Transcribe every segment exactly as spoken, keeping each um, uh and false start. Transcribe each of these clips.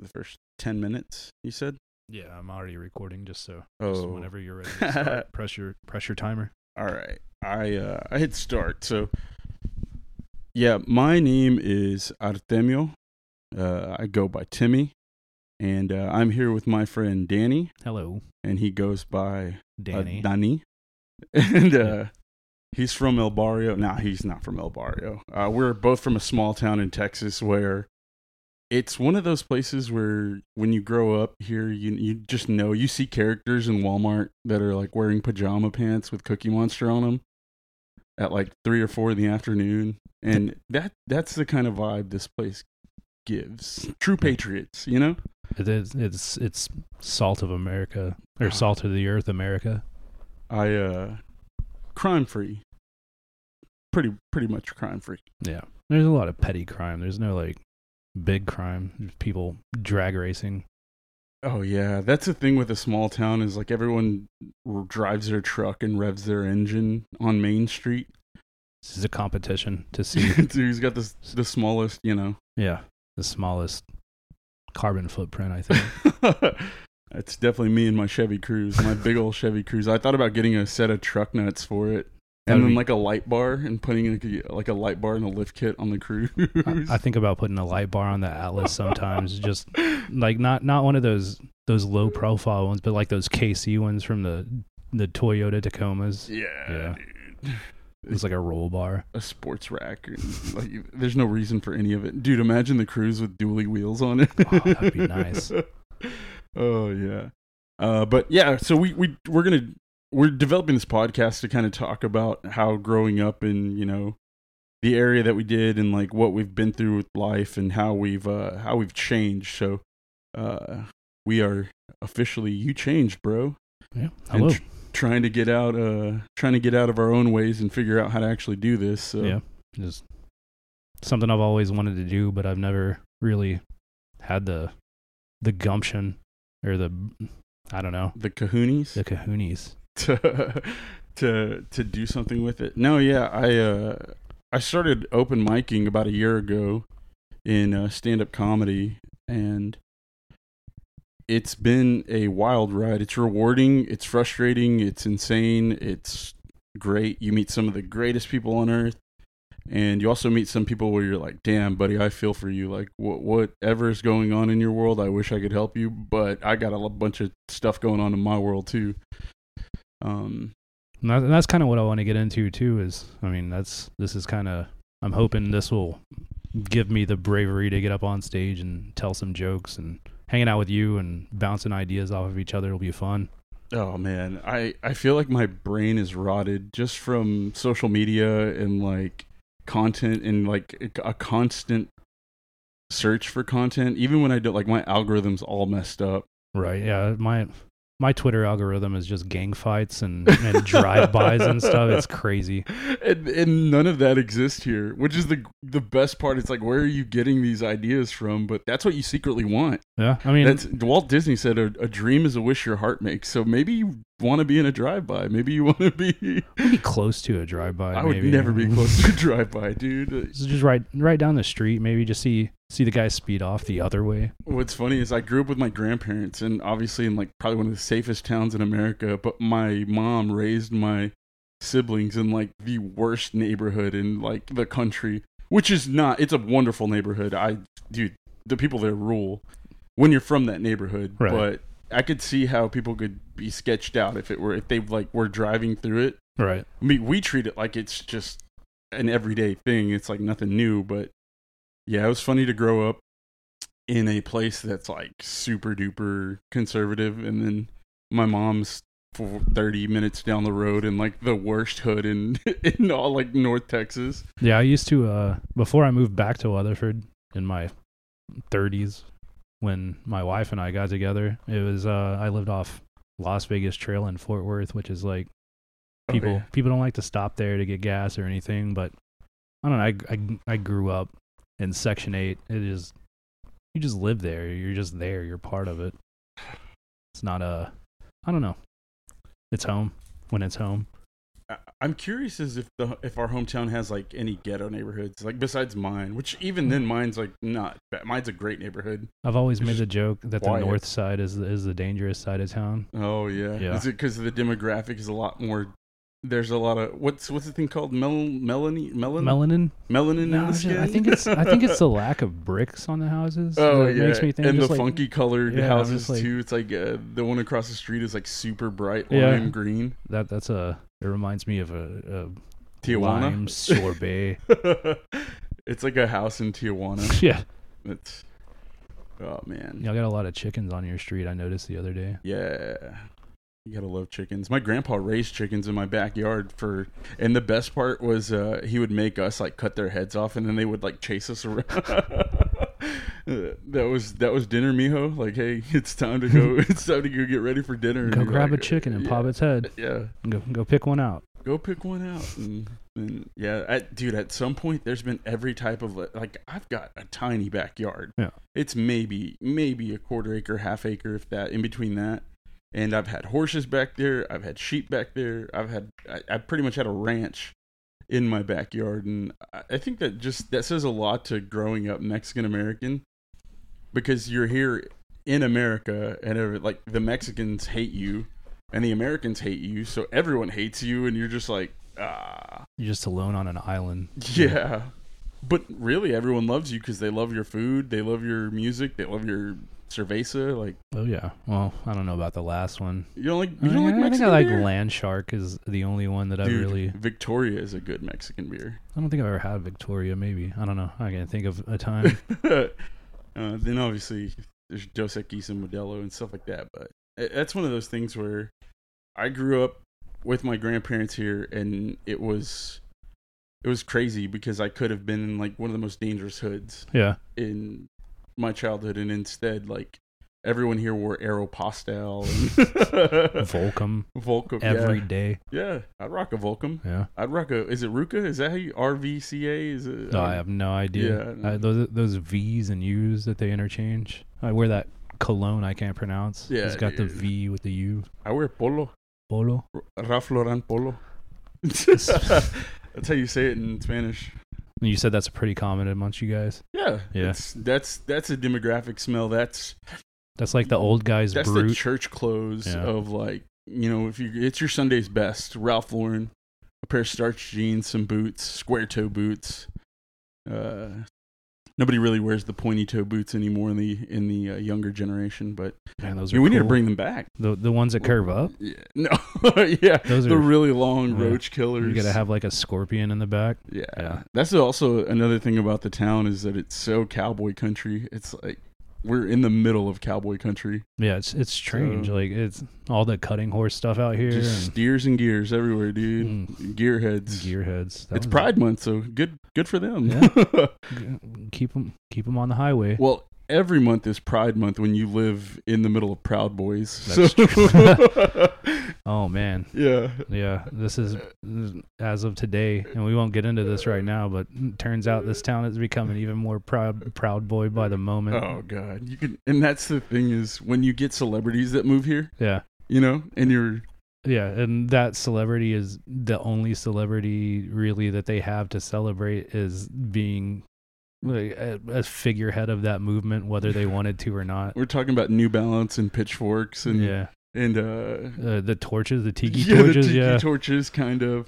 the first ten minutes, you said? Yeah, I'm already recording just so Oh. just whenever you're ready to start, press your, press your timer. All right. I uh, I hit start. So, yeah, my name is Artemio. Uh, I go by Timmy. And uh, I'm here with my friend Danny. Hello. And he goes by Danny. Uh, Danny. And uh, he's from El Barrio. No, he's not from El Barrio. Uh, we're both from a small town in Texas where it's one of those places where when you grow up here, you you just know, you see characters in Walmart that are like wearing pajama pants with Cookie Monster on them at like three or four in the afternoon. And that that's the kind of vibe this place gives. True patriots, you know? It is, it's, it's salt of America, or salt of the earth America. I, uh, crime free. Pretty, pretty much crime free. Yeah. There's a lot of petty crime. There's no like big crime. There's people drag racing. Oh yeah, that's the thing with a small town is like everyone r- drives their truck and revs their engine on Main Street. This is a competition to see Who's got the the smallest, you know. yeah, the smallest carbon footprint, I think. That's definitely me and my Chevy Cruze, my big old Chevy Cruze. I thought about getting a set of truck nuts for it. And That'd then be- like a light bar and putting like a, like a light bar and a lift kit on the Cruze. I, I think about putting a light bar on the Atlas sometimes, just like not not one of those those low profile ones, but like those K C ones from the the Toyota Tacomas. yeah, Yeah. dude. It's like a roll bar. A sports rack. And, like, there's no reason for any of it. Dude, imagine the Cruze with dually wheels on it. Oh, that'd be nice. Oh, yeah. Uh, but yeah, so we, we, we're going to, we're developing this podcast to kind of talk about how growing up in, you know, the area that we did and like what we've been through with life and how we've, uh, how we've changed. So, uh, we are officially, you changed, bro. Yeah. And Hello. tr- trying to get out, uh, trying to get out of our own ways and figure out how to actually do this. So. Yeah. Just something I've always wanted to do, but I've never really had the the gumption or the I don't know The kahoonies. the kahoonies. to to to do something with it. No, yeah, I uh I started open micing about a year ago in uh, stand-up comedy, and it's been a wild ride. It's rewarding, it's frustrating, it's insane, it's great. You meet some of the greatest people on earth, and you also meet some people where you're like, damn, buddy, I feel for you. Like, what whatever's going on in your world, I wish I could help you, but I got a bunch of stuff going on in my world too. Um, And that- that's kind of what I want to get into too. Is I mean, that's this is kind of I'm hoping this will give me the bravery to get up on stage and tell some jokes, and hanging out with you and bouncing ideas off of each other will be fun. Oh man, I, I feel like my brain is rotted just from social media and like content and like a constant search for content. Even when I do, like, my algorithm's all messed up. Right? Yeah. My my Twitter algorithm is just gang fights and, and drive-bys and stuff. It's crazy. And and none of that exists here, which is the the best part. It's like, where are you getting these ideas from? But that's what you secretly want. Yeah. I mean, That's Walt Disney said a, a dream is a wish your heart makes. So maybe you want to be in a drive-by. Maybe you want to be. be close to a drive-by. I would maybe. never be close to a drive-by, dude. So just right right down the street, maybe just see see the guy speed off the other way. What's funny is I grew up with my grandparents, and obviously in like probably one of the safest towns in America, but my mom raised my siblings in like the worst neighborhood in like the country, which is not, it's a wonderful neighborhood. I, dude, the people there rule when you're from that neighborhood, Right. but I could see how people could be sketched out if it were, if they like were driving through it. Right. I mean, we treat it like it's just an everyday thing. It's like nothing new, but yeah, it was funny to grow up in a place that's like super duper conservative, and then my mom's for thirty minutes down the road in like the worst hood in in all like North Texas. Yeah, I used to uh before I moved back to Weatherford in my thirties, when my wife and I got together. It was uh I lived off Las Vegas Trail in Fort Worth, which is like people Oh, yeah. people don't like to stop there to get gas or anything, but I don't know, I I, I grew up in Section eight. It is, you just live there. You're just there. You're part of it. It's not a, I don't know. It's home when it's home. I- I'm curious as if the if our hometown has like any ghetto neighborhoods, like besides mine, which even then mine's like not bad. Mine's a great neighborhood. I've always It's made just the joke that quiet. the north side is is the dangerous side of town. Oh yeah, Yeah. Is it because the demographic is a lot more? There's a lot of what's what's the thing called Mel melanin melanin Melanin? melanin No, in the it's skin. just- I think it's I think it's the lack of bricks on the houses. Oh that yeah, makes me think and the just like, funky colored Yeah, I'm houses just like- too. It's like uh, the one across the street is like super bright Yeah. lime green. that. That's a. It reminds me of a, a Tijuana. lime sorbet. It's like a house in Tijuana. Yeah, It's oh man, y'all got a lot of chickens on your street. I noticed the other day. yeah. You gotta love chickens. My grandpa raised chickens in my backyard for, and the best part was uh, he would make us like cut their heads off, and then they would like chase us around. Uh, that was that was dinner, mijo. Like, hey, it's time to go. It's time to go get ready for dinner. And Go you're grab like, a chicken and yeah, pop its head. Yeah, Go go pick one out. go pick one out. And, and yeah, at, dude. At some point, there's been every type of like. I've got a tiny backyard. Yeah. It's maybe maybe a quarter acre, half acre, if that. In between that. And I've had horses back there. I've had sheep back there. I've had, I, I pretty much had a ranch in my backyard. And I, I think that just, that says a lot to growing up Mexican American, because you're here in America and every, like the Mexicans hate you and the Americans hate you. So everyone hates you. And you're just like, ah, You're just alone on an island. yeah. But really everyone loves you because they love your food. They love your music. They love your cerveza. Like, Oh yeah. Well, I don't know about the last one. you don't like, you I, don't like I think Mexican I like beer? Land Shark is the only one that I Dude, really. Victoria is a good Mexican beer. I don't think I've ever had Victoria. Maybe I don't know. I can't think of a time. uh, then obviously there's Dos Equis and Modelo and stuff like that. But it- that's one of those things where I grew up with my grandparents here, and it was it was crazy because I could have been in like one of the most dangerous hoods Yeah. in my childhood, and instead like everyone here wore Aeropostale and Volcom Volcom every yeah. day. Yeah, I'd rock a Volcom. Yeah. I'd rock a. Is it Ruka? Is that how you R V C A? Is it? No, I have no idea. Yeah. I, those those V's and U's that they interchange. I wear that cologne I can't pronounce. Yeah, It's got the dude. V with the U. I wear polo. Polo. Ralph Lauren polo. That's how you say it in Spanish. And you said that's pretty common amongst you guys. Yeah, Yeah. It's, that's that's a demographic smell. That's That's like the old guys that's the brute. church clothes Yeah. of like, you know, if you it's your Sunday's best. Ralph Lauren, a pair of starch jeans, some boots, square toe boots. Uh, nobody really wears the pointy toe boots anymore in the in the uh, younger generation. But Man, those I are mean, we need to cool. bring them back. the the ones that curve up. Yeah. No, yeah, Those the are- really long yeah. roach killers. You gotta have like a scorpion in the back. Yeah. Yeah. That's also another thing about the town is that it's so cowboy country. It's like we're in the middle of cowboy country. Yeah, it's it's strange. So- like it's all the cutting horse stuff out here Just and steers and gears everywhere, dude. Mm. Gearheads. gearheads. That It's was- Pride Month, so good good for them. Yeah. Keep them keep them on the highway. Well, every month is Pride Month when you live in the middle of Proud Boys. That's So- Oh man, yeah. yeah. This is as of today, and we won't get into this right now. But it turns out this town is becoming even more proud, proud boy by the moment. Oh god. You can and that's the thing is when you get celebrities that move here, Yeah, you know, and you're yeah. And that celebrity is the only celebrity really that they have to celebrate is being like a, a figurehead of that movement, whether they wanted to or not. we're talking about New Balance and pitchforks and Yeah, and uh uh, the torches, the tiki yeah, torches. the tiki yeah, torches kind of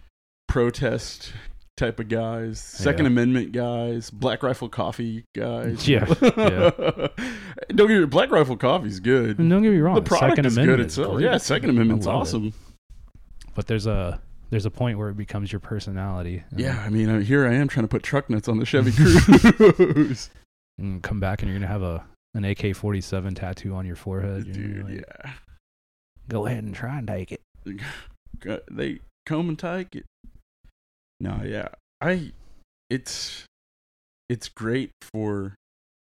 protest type of guys, Second Yeah. Amendment guys, Black Rifle Coffee guys. Yeah, yeah. Don't get me Black Rifle Coffee's good. And don't get me wrong. The product Second is Amendment good is itself. great. Yeah, Second Amendment's I love it. awesome. But there's a there's a point where it becomes your personality. and- Yeah, I mean, uh, here I am trying to put truck nuts on the Chevy Cruze. and come back and you're gonna have a an A K forty-seven tattoo on your forehead. You're Dude, like, yeah. Go ahead and try and take it. Go- They comb and take it. No, yeah. I it's it's great for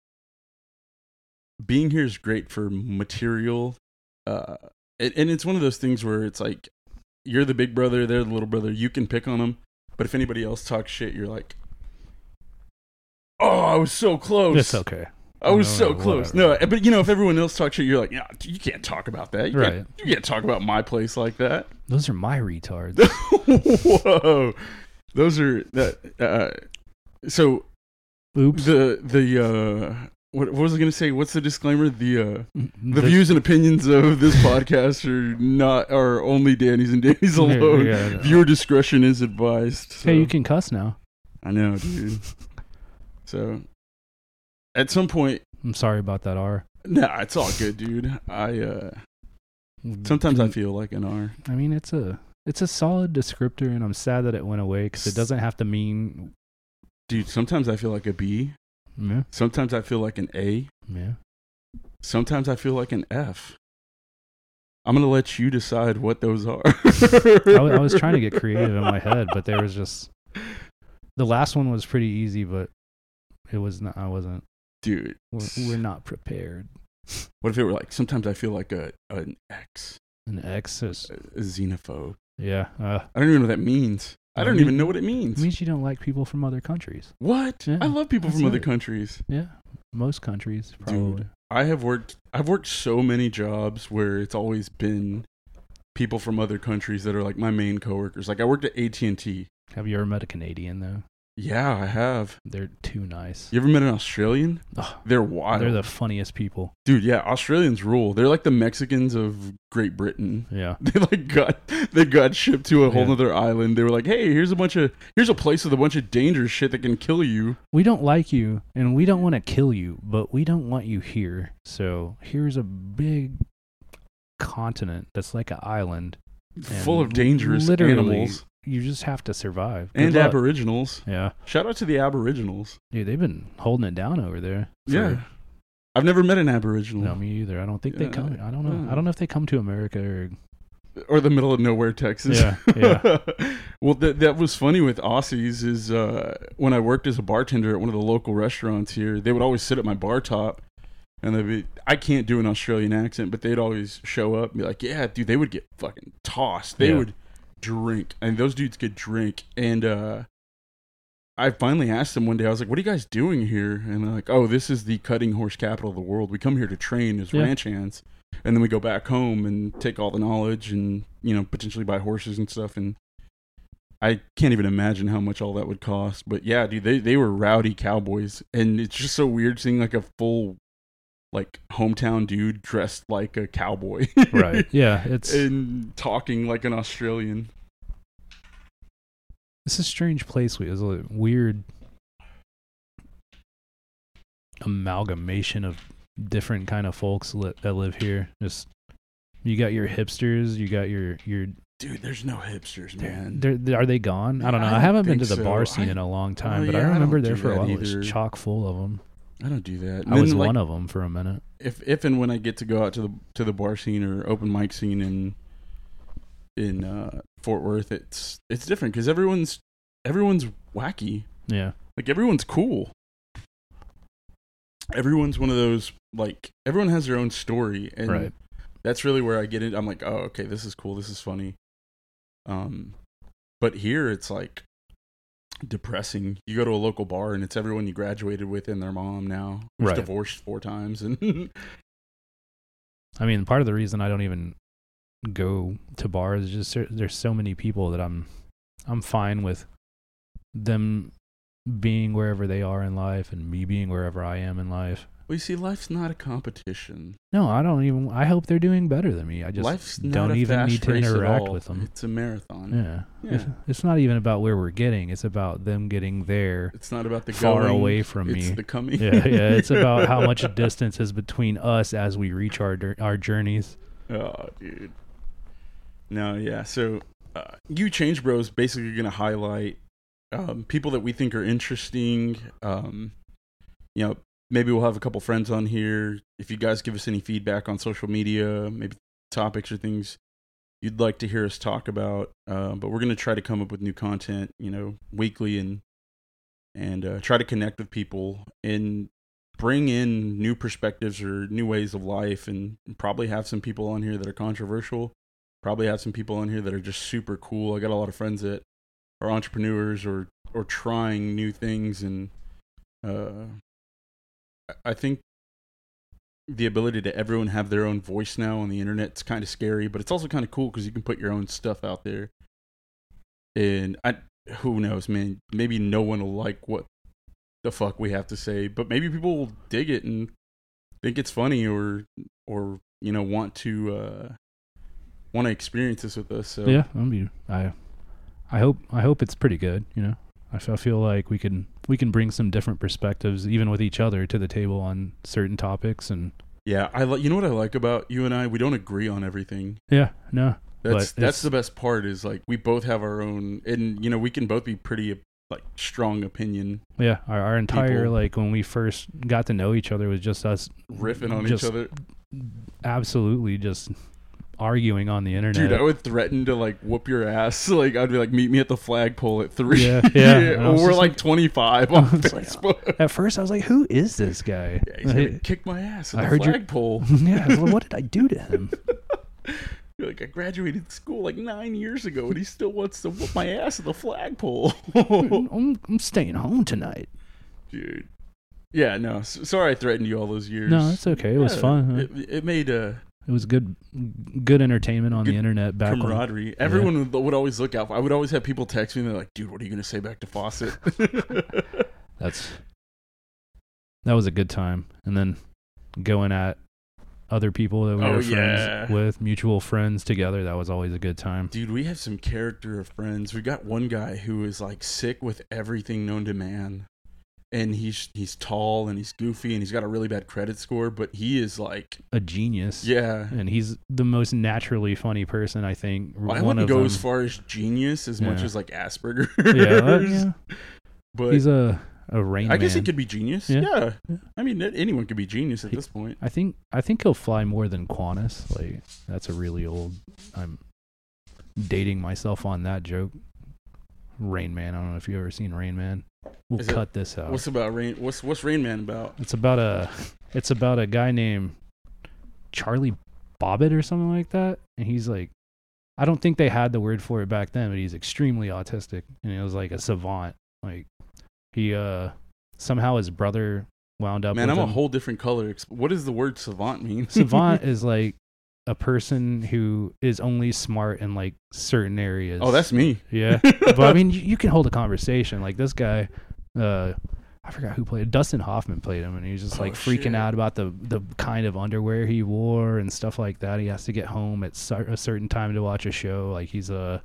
being here is great for material uh and, and it's one of those things where it's like you're the big brother, they're the little brother, you can pick on them, but if anybody else talks shit, you're like, oh, I was so close. It's okay. I was No, so no, close. whatever. No, but you know, if everyone else talks shit, you're like, yeah, you can't talk about that. You, Right. can't, you can't talk about my place like that. Those are my retards. Whoa, those are that. Uh, so Oops. the the uh, what, what was I going to say? What's the disclaimer? The uh, the The- views and opinions of this podcast are not are only Danny's and Danny's Yeah, alone. yeah, no. Viewer discretion is advised. So. Hey, you can cuss now. I know, dude. So at some point, I'm sorry about that R. nah, it's all good, dude. I uh, sometimes I feel like an R. I mean, it's a it's a solid descriptor, and I'm sad that it went away because it doesn't have to mean. Dude, sometimes I feel like a B. Yeah, Sometimes I feel like an A. yeah. Sometimes I feel like an F. I'm gonna let you decide what those are. I, wa- I was trying to get creative in my head, but there was just the last one was pretty easy, but it was not. I wasn't. Dude, We're, we're not prepared. what if it were like, sometimes I feel like a an X, An X is a, a xenophobe. yeah. Uh, I don't even know what that means. I don't It even know what it means. means you don't like people from other countries. What? Yeah, I love people that's from other right. countries. Yeah, most countries probably. Dude, I have worked I've worked so many jobs where it's always been people from other countries that are like my main coworkers. Like I worked at A T and T. Have you ever met a Canadian though? Yeah, I have. They're too nice. You ever met an Australian? Ugh, They're wild. they're the funniest people. Dude, yeah, Australians rule. They're like the Mexicans of Great Britain. Yeah. They like got they got shipped to a whole Yeah. nother island. They were like, "Hey, here's a bunch of here's a place with a bunch of dangerous shit that can kill you." We don't like you and we don't want to kill you, but we don't want you here. So here's a big continent that's like an island. Full and of dangerous literally, animals You just have to survive. Good and luck. aboriginals. Yeah. Shout out to the aboriginals. Dude, they've been holding it down over there. for- Yeah. I've never met an aboriginal. No, me either. I don't think they Yeah, come. I don't know. yeah. I don't know if they come to America or. Or the middle of nowhere, Texas. Yeah, yeah. Well, that that was funny with Aussies is uh, when I worked as a bartender at one of the local restaurants here, they would always sit at my bar top, and they'd be, I can't do an Australian accent, but they'd always show up and be like, "Yeah, dude," they would get fucking tossed. They Yeah. would drink, and those dudes could drink. And uh, I finally asked them one day, I was like, "What are you guys doing here?" And they're like, "Oh, this is the cutting horse capital of the world. We come here to train as Yeah. ranch hands." And then we go back home and take all the knowledge and, you know, potentially buy horses and stuff. And I can't even imagine how much all that would cost. But yeah, dude, they, they were rowdy cowboys. And it's just so weird seeing like a full, like, hometown dude dressed like a cowboy. Right. Yeah. It's And talking like an Australian. it's a strange place. We It's a weird amalgamation of different kind of folks li- that live here. Just you got your hipsters, you got your your. Dude, there's no hipsters, man. They're, they're, are they gone? I don't know. I I, don't haven't been to think the so. bar scene I- in a long time, Oh, but yeah, I I remember don't there do for a that while. It either. was chock full of them. I don't do that. I was Then, like, one of them for a minute. if if and when I get to go out to the to the bar scene or open mic scene in in uh, Fort Worth, it's it's different because everyone's everyone's wacky. Yeah. Like everyone's cool. Everyone's one of those like everyone has their own story, and Right. that's really where I get it. I'm like, oh, okay, this is cool. This is funny. Um, but here it's like depressing. You go to a local bar and it's everyone you graduated with and their mom now who's Right. divorced four times and. I mean, part of the reason I don't even go to bars is just there- there's so many people that I'm I'm fine with them being wherever they are in life and me being wherever I am in life. Well, you see, life's not a competition. No, I don't even. I hope they're doing better than me. I just Life's not don't a even fast need to race at interact all. with them. It's a marathon. Yeah. Yeah. It's, it's not even about where we're getting. It's about them getting there It's not about the far going, away from it's me. the coming. Yeah, yeah. It's about how much distance is between us as we reach our dir- our journeys. Oh, dude. No, yeah. So, uh, You Change Bros basically going to highlight um, people that we think are interesting. Um, you know, maybe we'll have a couple friends on here. If you guys give us any feedback on social media, maybe topics or things you'd like to hear us talk about. Uh, but we're going to try to come up with new content, you know, weekly and and uh, try to connect with people and bring in new perspectives or new ways of life, and probably have some people on here that are controversial. Probably have some people on here that are just super cool. I got a lot of friends that are entrepreneurs or or trying new things, and uh, I think the ability to everyone have their own voice now on the internet. It's kind of scary, but it's also kind of cool because you can put your own stuff out there. And I, who knows, man? Maybe no one will like what the fuck we have to say, but maybe people will dig it and think it's funny, or or you know want to uh, want to experience this with us. So yeah, I mean, I I hope I hope it's pretty good. You know, I feel, I feel like we can we can bring some different perspectives, even with each other, to the table on certain topics. And yeah, I li- you know what I like about you and I? We don't agree on everything. Yeah, no, that's that's the best part. Is like we both have our own, and you know we can both be pretty like strong opinion. Yeah, our, our entire people. like when we first got to know each other was just us riffing on just each other. Absolutely, just arguing on the internet. Dude, I would threaten to like whoop your ass. Like I'd be like, meet me at the flagpole at three. Yeah, yeah. Or we're like twenty-five on Facebook. Like, at first, I was like, "Who is this guy?" Yeah, he's gonna kick my ass at I the heard flagpole. Yeah, well, what did I do to him? You're like, I graduated school like nine years ago, and he still wants to whoop my ass at the flagpole. I'm, I'm staying home tonight, dude. Yeah, no. S- sorry, I threatened you all those years. No, it's okay. It yeah, was fun. It, it made uh, it was good, good entertainment on good the internet back camaraderie. when, Everyone yeah. would, would always look out for. I would always have people text me. And they're like, "Dude, what are you gonna say back to Fawcett?" That's that was a good time. And then going at other people that we oh, were yeah. friends with, mutual friends together, that was always a good time. Dude, we have some character of friends. We got one guy who is like sick with everything known to man. And he's he's tall and he's goofy and he's got a really bad credit score, but he is like a genius. Yeah, and he's the most naturally funny person, I think. Well, I One wouldn't go them. as far as genius as yeah. much as like Asperger's. Yeah, uh, yeah, but he's a a Rain I Man. guess he could be genius. Yeah. Yeah, yeah. I mean anyone could be genius at he, this point. I think I think he'll fly more than Qantas. Like that's a really old. I'm dating myself on that joke. Rain Man. I don't know if you've ever seen Rain Man. We'll Is cut it, this out. What's about Rain? What's what's Rain Man about? It's about a. It's about a guy named Charlie Bobbitt or something like that, and he's like, I don't think they had the word for it back then, but he's extremely autistic, and he was like a savant. Like he uh somehow his brother wound up. Man, with I'm him. a whole different color. What does the word savant mean? Savant is like a person who is only smart in like certain areas. Oh, that's me. Yeah. But I mean, you, you can hold a conversation. Like this guy, uh, I forgot who played. Dustin Hoffman played him, and he was just like oh, freaking shit. out about the, the kind of underwear he wore and stuff like that. He has to get home at cer- a certain time to watch a show. Like he's a,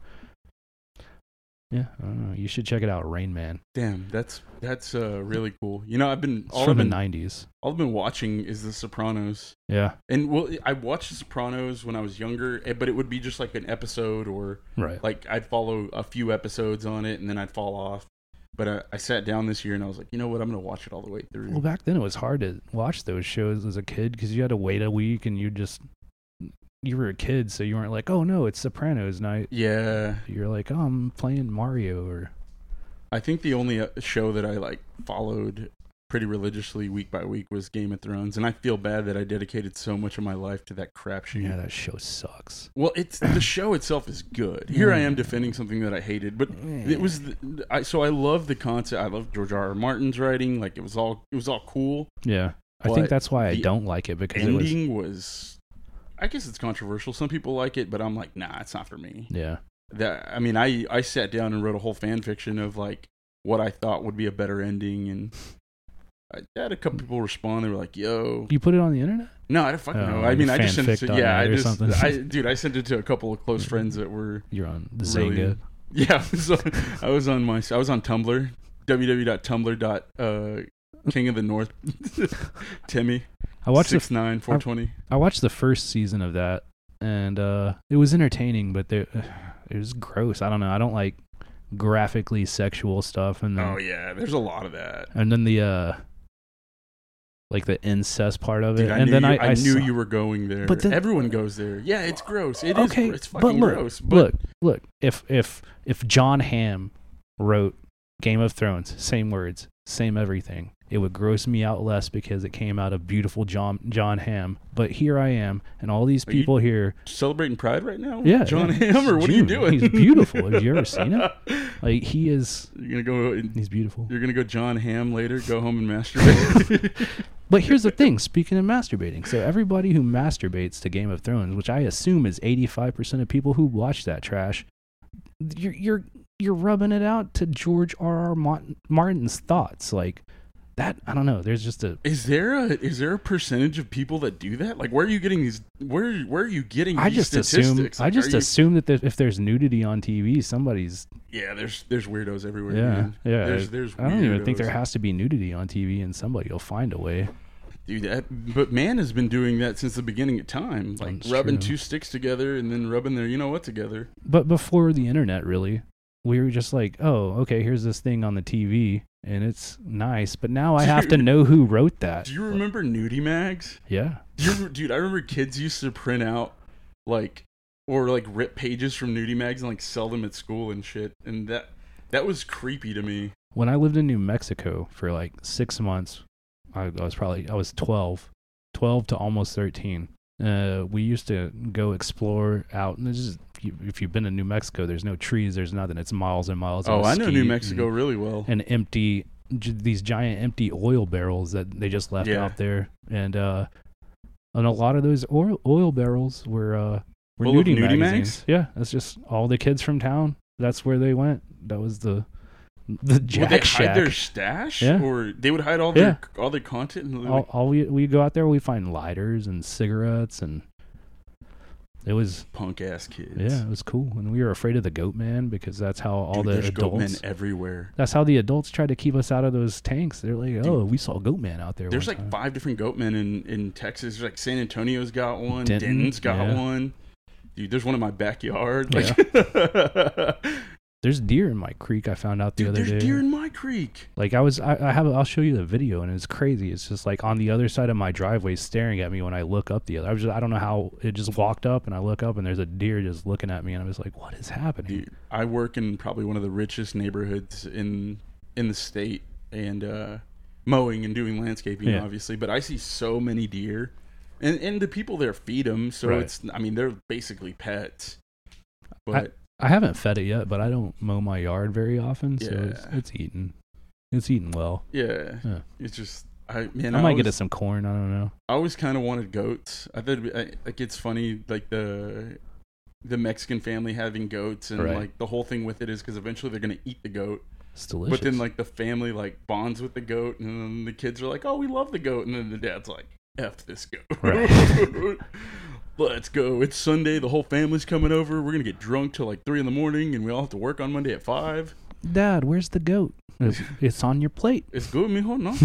yeah, I don't know. You should check it out, Rain Man. Damn, that's that's uh, really cool. You know, I've been It's all from I've the been, nineties. all I've been watching is The Sopranos. Yeah. And well, I watched The Sopranos when I was younger, eh, but it would be just like an episode, or Right. like I'd follow a few episodes on it and then I'd fall off. But I, I sat down this year and I was like, you know what, I'm gonna watch it all the way through. Well, back then it was hard to watch those shows as a kid because you had to wait a week and you just you were a kid, so you weren't like, oh no, it's Sopranos night. Yeah, You're like, oh, I'm playing Mario. Or I think the only uh, show that I like followed pretty religiously week by week was Game of Thrones, and I feel bad that I dedicated so much of my life to that crapshoot. yeah, that show sucks. Well, it's the show itself is good. Here I am defending something that I hated, but it was the, I, so I love the concept. I love George R. R. Martin's writing. Like it was all it was all cool. Yeah, I But think that's why I the don't like it because it was Ending was, I guess it's controversial. Some people like it, but I'm like, nah, it's not for me. yeah. That I mean, I I sat down and wrote a whole fan fiction of like what I thought would be a better ending, and I had a couple people respond. They were like, "Yo, You put it on the internet? no, I don't fucking Oh, know." I mean, I just sent it fanfic to dot yeah, I net or just something. I dude, I sent it to a couple of close friends that were You're on really, Zynga. yeah. So I was on my I was on Tumblr, w w w dot tumblr dot king of the north Timmy. I watched the six nine four twenty. I watched the first season of that, and uh, it was entertaining, but there, it was gross. I don't know. I don't like graphically sexual stuff, and then, Oh yeah, there's a lot of that. and then the uh, like the incest part of it, Dude, I and knew then you, I, I, I knew saw, you were going there. But then- Everyone goes there. Yeah, it's gross. It is. okay, It's but fucking look, gross. But look, look. If if if John Hamm wrote Game of Thrones, same words, same everything, it would gross me out less because it came out of beautiful John John Hamm. But here I am, and all these Are you people here. celebrating Pride right now? Yeah, John yeah. Hamm, or what are you June. doing? He's beautiful. Have you ever seen him? Like he is. You're gonna go. He's beautiful. You're gonna go John Hamm later. Go home and masturbate. But here's the thing, speaking of masturbating. So everybody who masturbates to Game of Thrones, which I assume is eighty-five percent of people who watch that trash, you're you're you're rubbing it out to George R. R. Martin's thoughts. Like that, I don't know. There's just a Is there a is there a percentage of people that do that? Like, where are you getting these? Where where are you getting? I these just assume statistics? Like, I just are you- assume that there, if there's nudity on T V, somebody's Yeah, there's there's weirdos everywhere. yeah man. yeah. There's there's. I don't even think weirdos. there has to be nudity on T V, and somebody will find a way. Dude, that, but man has been doing that since the beginning of time, like That's rubbing true. two sticks together and then rubbing their, you know what, together. But before the internet, really, we were just like, oh, okay, here's this thing on the T V, and it's nice. But now I have to Dude. know who wrote that. Do you remember nudie mags? Yeah. Do you remember, dude, I remember kids used to print out like or like rip pages from nudie mags and like sell them at school and shit, and that that was creepy to me. When I lived in New Mexico for like six months, I, I was probably I was twelve, twelve to almost thirteen. Uh, we used to go explore out, and it's just if you've been to New Mexico, there's no trees, there's nothing. It's miles and miles. Oh, of I know New mesquite Mexico and, really well. and empty j- these giant empty oil barrels that they just left Yeah. out there, and uh, and a lot of those oil oil barrels were uh were Full of nudie, nudie magazines. mags? Yeah, that's just all the kids from town. That's where they went. That was the the Jack Would they Shack. hide their stash, Yeah. or they would hide all their all their content? And all, all we we go out there, we find lighters and cigarettes, and it was punk ass kids. yeah, it was cool. And we were afraid of the goat man because that's how all Dude, the there's goat men adults. everywhere. That's how the adults tried to keep us out of those tanks. They're like, oh, we saw goat man out there. There's one like time. five different goat men in, in Texas. There's like San Antonio's got one. Denton, Denton's got yeah. one. Dude, there's one in my backyard. Yeah. Like, There's deer in my creek. I found out the dude, other there's day. deer in my creek. Like I was, I, I have, I'll show you the video, and it's crazy. It's just like on the other side of my driveway, staring at me when I look up the other. I was, just, I don't know how it just walked up, and I look up, and there's a deer just looking at me, and I was like, what is happening? Dude, I work in probably one of the richest neighborhoods in in the state, and uh, mowing and doing landscaping, Yeah. obviously. But I see so many deer, and and the people there feed them, so Right. it's. I mean, they're basically pets. But I haven't fed it yet, but I don't mow my yard very often, so it's, Yeah. it's eating. It's eating well. yeah, Yeah. it's just. I man, I might get always- it some corn. I don't know. I always kind of wanted goats. I thought it'd be- I, like it's funny, like the the Mexican family having goats, and Right. like the whole thing with it is because eventually they're gonna eat the goat. It's delicious. But then like the family like bonds with the goat, and then the kids are like, "Oh, we love the goat," and then the dad's like, "F this goat." Right. Let's go. It's Sunday. The whole family's coming over. We're gonna get drunk till like three in the morning, and we all have to work on Monday at five. Dad, where's the goat? It's, it's on your plate. It's good, mijo, no?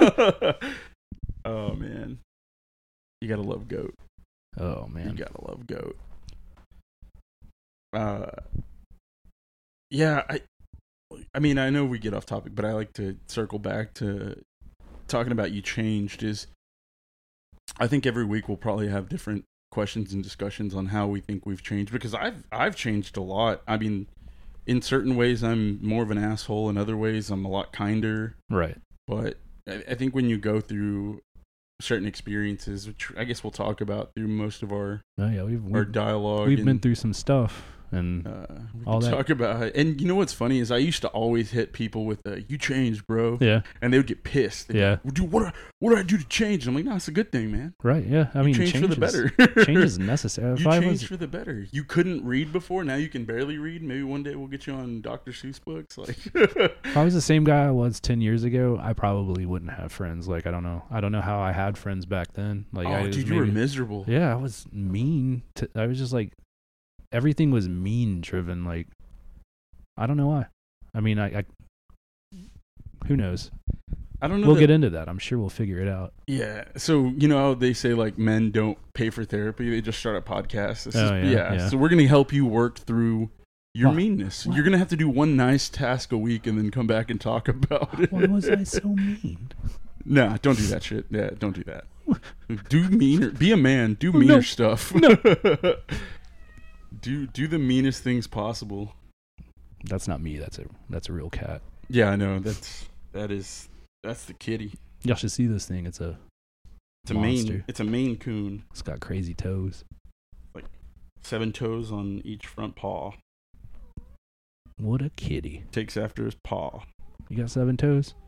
Oh man, you gotta love goat. Oh You man. gotta love goat. Uh, yeah, I, I mean, I know we get off topic, but I like to circle back to talking about you changed. Is I think every week we'll probably have different questions and discussions on how we think we've changed, because I've I've changed a lot. I mean, in certain ways I'm more of an asshole. In other ways I'm a lot kinder. Right. But I, I think when you go through certain experiences, which I guess we'll talk about through most of our Oh yeah, we've our we've, dialogue, we've and, been through some stuff, and uh, we all can that. talk about it. And you know what's funny is I used to always hit people with a, "You changed, bro," yeah, and they would get pissed. They'd be Yeah. like, dude, what? What did I do to change? I'm like, no, it's a good thing, man. right, yeah. I You mean, changed change for the is- better. change is necessary. If You I changed was, for the better. You couldn't read before. Now you can barely read. Maybe one day we'll get you on Doctor Seuss books. Like, if I was the same guy I was ten years ago, I probably wouldn't have friends. Like I don't know, I don't know how I had friends back then. Like, oh, I just dude, you were maybe- miserable. Yeah, I was mean. To, I was just like, everything was mean driven. Like, I don't know why. I mean, I, I who knows? I don't know. We'll that- get into that. I'm sure we'll figure it out. Yeah. So, you know how they say like men don't pay for therapy, they just start a podcast. This Oh, is, yeah, yeah. So we're going to help you work through your Why? meanness. Why? You're going to have to do one nice task a week and then come back and talk about it. Why was I so mean? Nah, don't do that shit. Yeah, don't do that. Do meaner. Be a man. Do No. meaner stuff. do do the meanest things possible. That's not me. That's a that's a real cat. Yeah, I know. That's that is that's the kitty. Y'all should see this thing. It's a It's a monster. Maine. It's a Maine Coon. It's got crazy toes. Seven toes on each front paw. What a kitty. Takes after his paw. You got seven toes?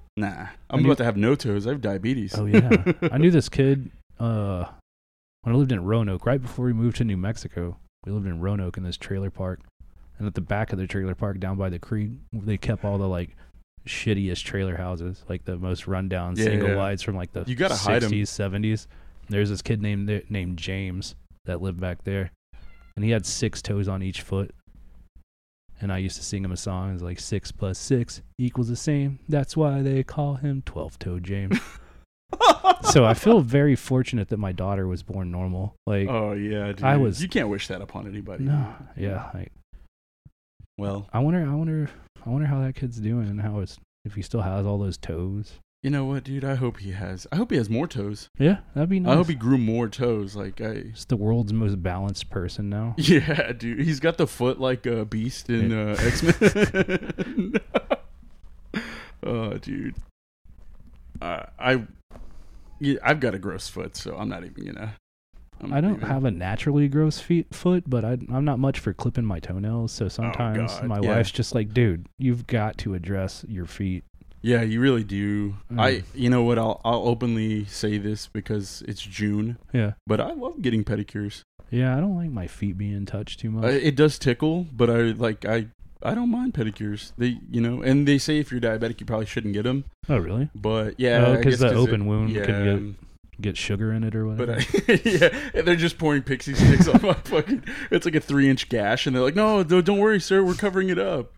Nah, I I'm knew- about to have no toes. I have diabetes. Oh yeah, I knew this kid uh, when I lived in Roanoke. Right before we moved to New Mexico, we lived in Roanoke in this trailer park, and at the back of the trailer park, down by the creek, they kept all the like shittiest trailer houses, like the most rundown Yeah, single yeah. wides from like the You gotta hide 'em. sixties, seventies. There's this kid named named James that lived back there, and he had six toes on each foot. And I used to sing him a song. It's like six plus six equals the same. That's why they call him twelve-toe James. So I feel very fortunate that my daughter was born normal. Like, Oh yeah, dude. I was- You can't wish that upon anybody. no, yeah. Like, Well, I wonder, I wonder, I wonder how that kid's doing and how it's if he still has all those toes. you know what, dude? I hope he has. I hope he has more toes. Yeah, that'd be nice. I hope he grew more toes. Like I. He's the world's most balanced person now. Yeah, dude. He's got the foot like a beast in uh, X Men. Oh, dude. Uh, I. Yeah, I've got a gross foot, so I'm not even gonna. I'm I not don't even- have a naturally gross feet foot, but I, I'm not much for clipping my toenails. So sometimes God, my yeah. wife's just like, "Dude, you've got to address your feet." Yeah, you really do. Mm. I. You know what? I'll I'll openly say this because it's June, Yeah, but I love getting pedicures. yeah. I don't like my feet being touched too much. Uh, it does tickle, but I like I. I don't mind pedicures. They, you know, and they say if you're diabetic, you probably shouldn't get them. oh, really? But yeah, Oh, I 'cause guess the open wound yeah, can get- um, Get sugar in it or whatever. But I, yeah, they're just pouring pixie sticks on my fucking. It's like a three inch gash, and they're like, "No, no, don't worry, sir, we're covering it up."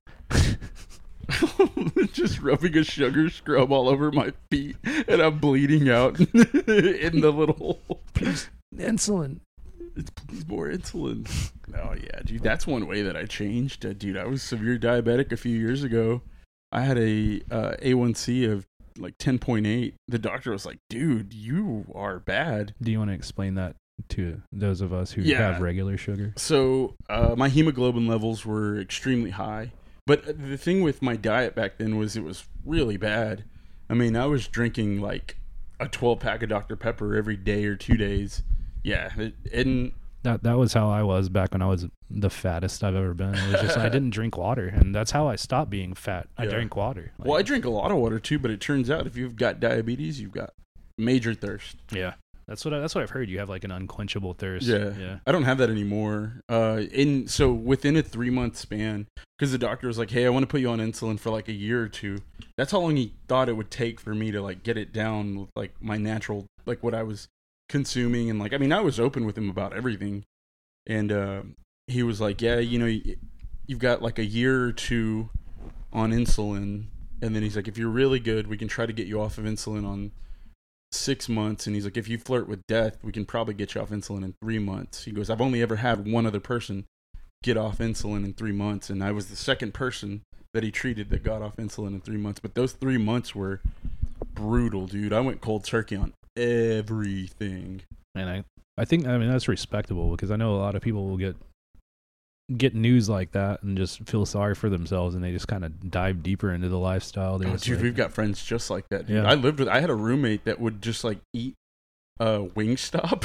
Just rubbing a sugar scrub all over my feet, and I'm bleeding out in the little. Please, insulin. It's please more insulin. Oh yeah, dude, that's one way that I changed. Uh, dude, I was severe diabetic a few years ago. I had a uh, A one C of like ten point eight. The doctor was like, "Dude, you are bad." Do you want to explain that to those of us who Yeah. have regular sugar? So uh, my hemoglobin levels were extremely high. But the thing with my diet back then was it was really bad. I mean, I was drinking like a twelve pack of Doctor Pepper every day or two days. Yeah, it, and That that was how I was back when I was the fattest I've ever been. It was just I didn't drink water, and that's how I stopped being fat. I Yeah. drank water. Like, well, I drink a lot of water too. But it turns out if you've got diabetes, you've got major thirst. yeah, that's what I, that's what I've heard. You have like an unquenchable thirst. Yeah. yeah. I don't have that anymore. Uh, in so within a three month span, because the doctor was like, "Hey, I want to put you on insulin for like a year or two." That's how long he thought it would take for me to like get it down, with, like my natural, like what I was consuming, and like I mean, I was open with him about everything, and uh, he was like, "Yeah, you know, y- you've got like a year or two on insulin," and then he's like, "If you're really good, we can try to get you off of insulin on." Six months, and he's like, if you flirt with death, we can probably get you off insulin in three months. He goes, I've only ever had one other person get off insulin in three months, and I was the second person that he treated that got off insulin in three months. But those three months were brutal, dude. I went cold turkey on everything. And I I think I mean that's respectable because I know a lot of people will get get news like that and just feel sorry for themselves and they just kind of dive deeper into the lifestyle. They're Oh, just dude, like- we've got friends just like that. Dude. Yeah. I lived with. I had a roommate that would just like eat uh, Wingstop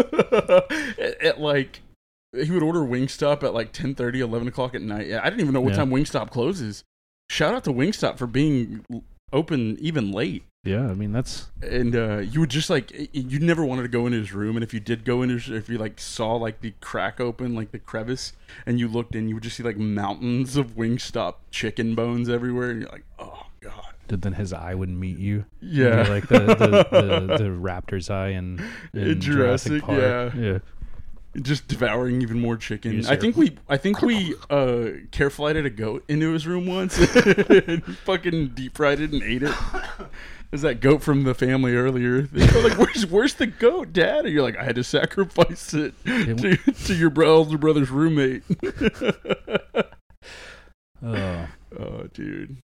at, at like. He would order Wingstop at like ten thirty, eleven o'clock at night. I didn't even know what Yeah. time Wingstop closes. Shout out to Wingstop for being open even late. yeah. I mean that's And uh, you would just like you never wanted to go into his room, and if you did go into his, if you like saw like the crack open, like the crevice, and you looked in, you would just see like mountains of Wingstop chicken bones everywhere, and you're like, oh god. then his eye would meet you. Yeah, Yeah, like the the, the, the raptor's eye in, in In Jurassic, Park. yeah. yeah. just devouring even more chicken. You just I hear- think we, I think we uh, care flighted a goat into his room once, and fucking deep fried it and ate it. There's that goat from the family earlier. They're like, "Where's, where's the goat, Dad?" And you're like, "I had to sacrifice it to, to your bro- older brother's roommate." Oh, Oh, dude.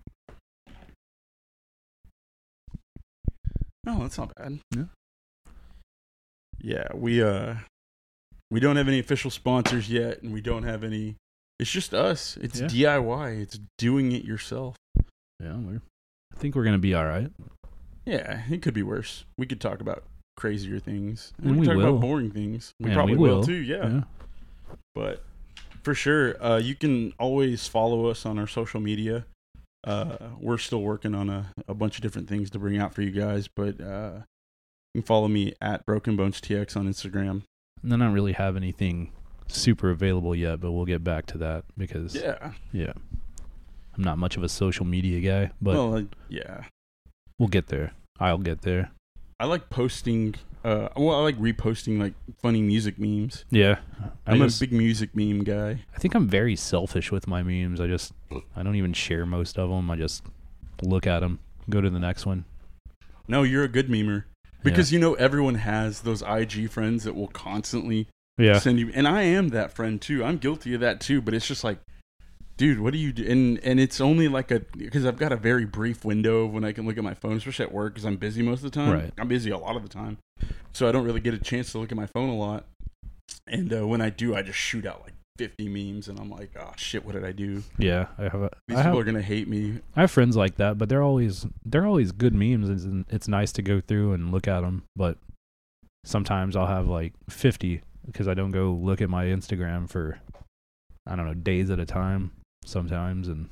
No, that's not bad. Yeah. Yeah, we uh we don't have any official sponsors yet, and we don't have any. It's just us. It's Yeah. D I Y. It's doing it yourself. yeah. We're, I think we're gonna be all right. Yeah, it could be worse. We could talk about crazier things. And we we could talk will. about boring things. We And probably we will. will. too. Yeah. Yeah. But for sure, uh, you can always follow us on our social media. Uh, we're still working on a, a bunch of different things to bring out for you guys, but uh, you can follow me at Broken Bones T X on Instagram. And then I don't really have anything super available yet, but we'll get back to that because Yeah. yeah, I'm not much of a social media guy, but Well, uh, yeah. we'll get there. I'll get there. I like posting. Uh, well, I like reposting like funny music memes. Yeah, I I'm just, a big music meme guy. I think I'm very selfish with my memes. I just I don't even share most of them. I just look at them, go to the next one. No, you're a good memer because you know everyone has those I G friends that will constantly Yeah, send you, and I am that friend too. I'm guilty of that too. But it's just like, dude, what do you do? And and it's only like a because I've got a very brief window of when I can look at my phone, especially at work because I'm busy most of the time. Right. I'm busy a lot of the time, so I don't really get a chance to look at my phone a lot. And uh, when I do, I just shoot out like fifty memes, and I'm like, oh shit, what did I do? yeah. I have a, These I people have, are gonna hate me. I have friends like that, but they're always they're always good memes. It's, it's nice to go through and look at them, but sometimes I'll have like fifty because I don't go look at my Instagram for I don't know days at a time sometimes, and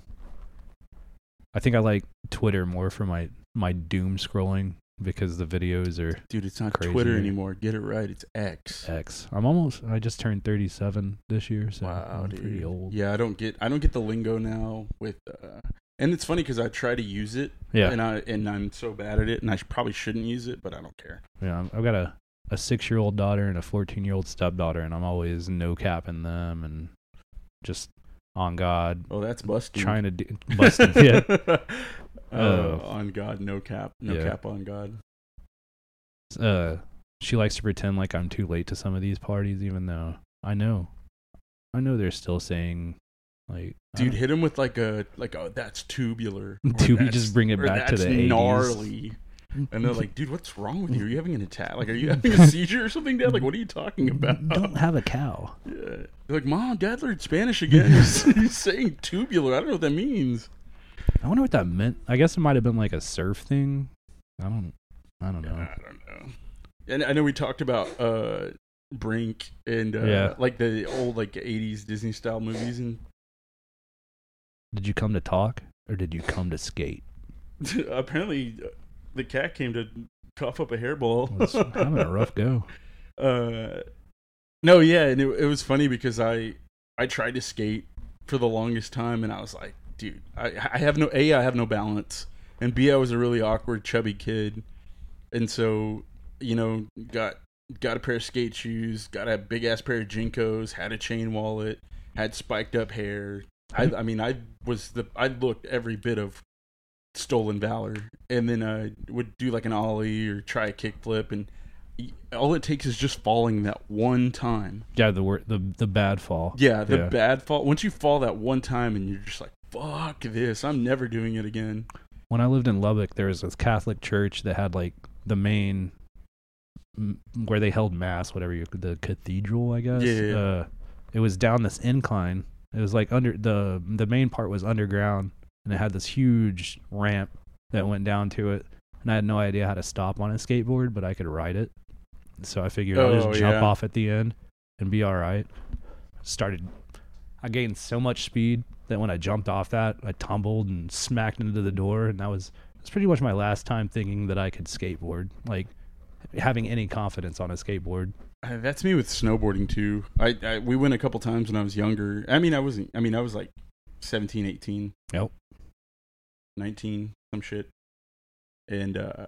I think I like Twitter more for my my doom scrolling because the videos are Dude, it's not crazier. Twitter anymore. Get it right. It's X. X. I'm almost I just turned thirty-seven this year, so Wow, I'm dude. pretty old. Yeah, I don't get I don't get the lingo now with, uh, and it's funny because I try to use it, Yeah, and I and I'm so bad at it, and I sh- probably shouldn't use it, but I don't care. yeah. I've got a a six-year-old daughter and a fourteen-year-old stepdaughter, and I'm always no capping them and just on God Oh, that's busting. trying to do busting. Yeah, uh, Oh. on God, no cap, no Yeah. cap on God. uh, she likes to pretend like I'm too late to some of these parties, even though I know, I know they're still saying like, I Dude, don't- hit him with like a like oh that's tubular. or Tubi- that's- just bring it or back to that's the eighties. gnarly. And they're like, dude, what's wrong with you? Are you having an attack? Like, are you having a seizure or something, Dad? Like, what are you talking about? don't have a cow. Yeah. They're like, Mom, Dad learned Spanish again. He's, he's saying tubular. I don't know what that means. I wonder what that meant. I guess it might have been like a surf thing. I don't. I don't know. I don't know. And I know we talked about uh, Brink and uh, Yeah. like the old like eighties Disney style movies, and Did you come to talk or did you come to skate? apparently uh, the cat came to cough up a hairball. Was having a rough go. Uh, no, yeah, and it, it was funny because I I tried to skate for the longest time, and I was like, dude, I I have no a I have no balance, and b I was a really awkward chubby kid, and so you know got got a pair of skate shoes, got a big ass pair of Jinkos, had a chain wallet, had spiked up hair. I I mean I was the I looked every bit of stolen valor, and then I would do like an ollie or try a kickflip, and all it takes is just falling that one time. Yeah, the wor- the the bad fall. Yeah, the Yeah. bad fall. Once you fall that one time, and you're just like, "Fuck this! I'm never doing it again." When I lived in Lubbock, there was this Catholic church that had like the main m- where they held mass, whatever you the cathedral, I guess. Yeah, yeah, yeah. Uh, it was down this incline. It was like under the the main part was underground, and it had this huge ramp that went down to it. And I had no idea how to stop on a skateboard, but I could ride it. So I figured I'll Oh, just jump yeah. off at the end and be all right. Started, I gained so much speed that when I jumped off that, I tumbled and smacked into the door. And that was, that's pretty much my last time thinking that I could skateboard, like having any confidence on a skateboard. Uh, That's me with snowboarding too. I, I we went a couple times when I was younger. I mean, I wasn't. I mean, I was like seventeen, eighteen Yep. nineteen, some shit. And uh,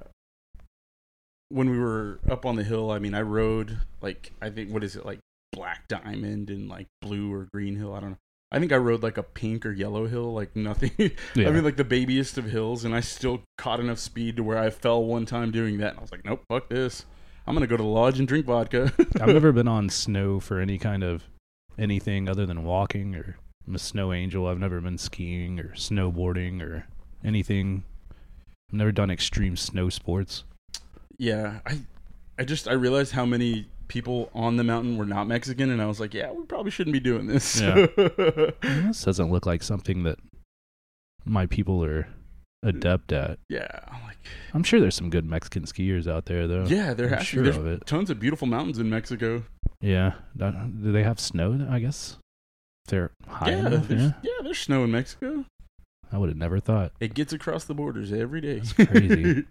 when we were up on the hill, I mean, I rode like I think what is it like Black Diamond and like Blue or Green Hill. I don't know. I think I rode like a pink or yellow hill, like nothing. Yeah. I mean, like the babiest of hills, and I still caught enough speed to where I fell one time doing that. And I was like, nope, fuck this. I'm gonna go to the lodge and drink vodka. I've never been on snow for any kind of anything other than walking, or I'm a snow angel. I've never been skiing or snowboarding or anything. I've never done extreme snow sports. Yeah, I, I just I realized how many people on the mountain were not Mexican, and I was like, yeah, we probably shouldn't be doing this. Yeah. This doesn't look like something that my people are adept at. yeah, like I'm sure there's some good Mexican skiers out there, though. yeah, there I'm has sure to be. of There's it. tons of beautiful mountains in Mexico. Yeah. That- do they have snow? I guess if they're high Yeah, enough. there's, Yeah. yeah, there's snow in Mexico. I would have never thought. It gets across the borders every day. It's crazy.